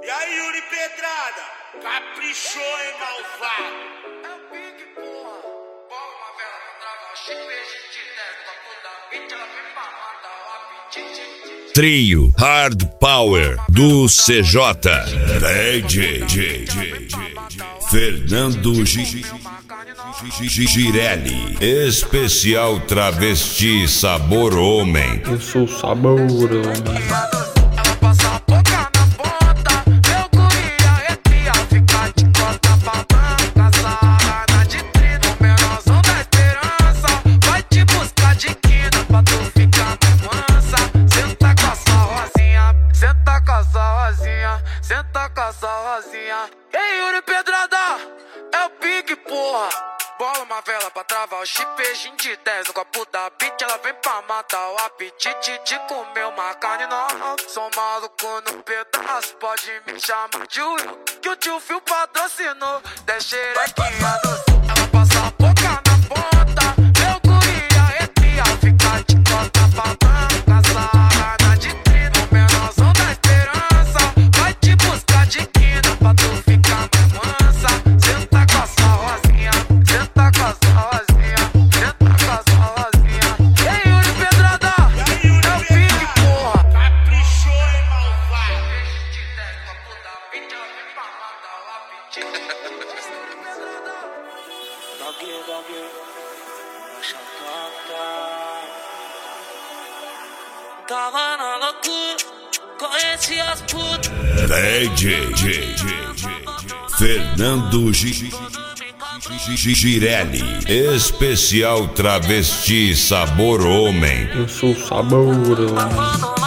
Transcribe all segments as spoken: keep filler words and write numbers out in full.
E aí, Yuri Pedrada? Caprichou, hein, malvado? É o pique, porra. Bola uma vela pra travar o chip, a gente desce pra puta beat, ela vem pra matar o apetite. Trio Hard Power do C J. D J Fernando Girelli. Especial travesti sabor homem. Eu sou sabor homem. Senta com essa rosinha. Ei, Yuri Pedrada, é o pique, porra. Bola uma vela pra travar o chip, a gente desce no copo da beat, ela vem pra matar o apetite de comer uma carne nova. Sou maluco no pedaço, pode me chamar de Will, que o tio Phil patrocinou. Desce xerequinha do sul, ela passa a boca na ponta. Meu guria arrepia, fica de costa pra banca. Sarana de trino, menorzão da esperança. Vai te buscar de quina pra tu ficar mais mansa. Senta com essa rosinha, senta com essa rosinha, senta com essa rosinha. Ei, Yuri Pedrada, é o pique, porra. Caprichou, hein, malvado? Te desce pra puta beat, ela vem pra matar o apetite. Doggy, doggy, deixa tocar. Tava na loucura, conheci as putas. D J Fernando Girelli. Especial travesti sabor homem. Eu sou sabor homem.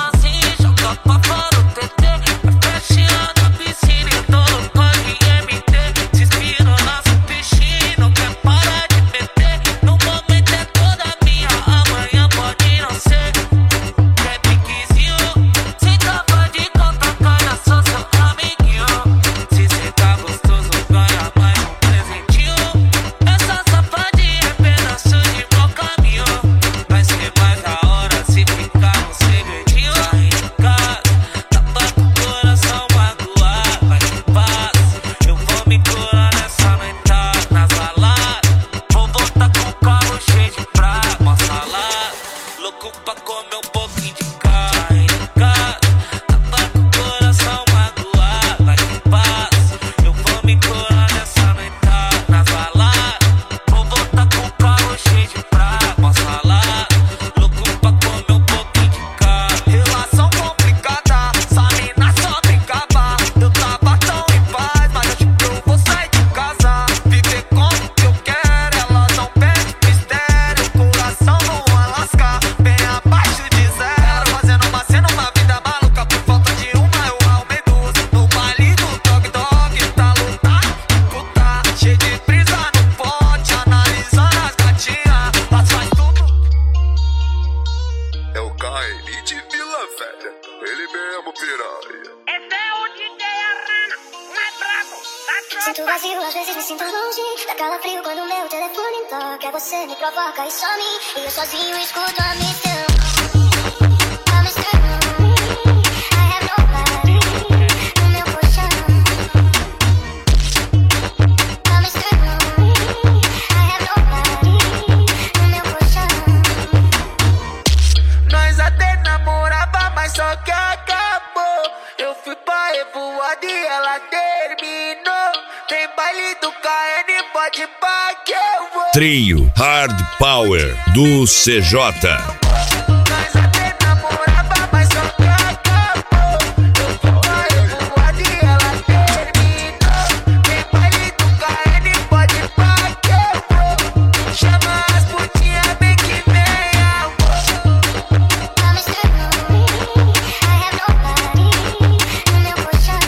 Sinto vazio, às vezes me sinto longe. Dá calafrio quando meu telefone toca. Você me provoca e some. E eu sozinho escuto a missão. A missão. I have nobody no meu colchão. A missão. I have nobody no meu colchão. Nós até namorava, mas só que acabou. Eu fui pra revoada e ela terminou. Tem baile do K N, pode pá que eu vou. Trio Hard Power do C J. Nós até namorava, mas só que acabou. Eu fui pra revoada e ela terminou. Tem baile do K N, pode pá que eu vou. Chama as putinhas, bem que vem, amor. A missão. I have nobody no meu colchão.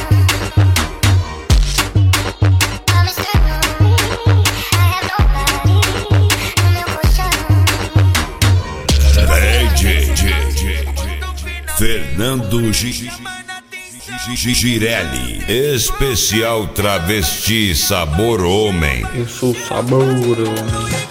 Fernando Girelli. Especial travesti sabor homem. Eu sou sabor homem.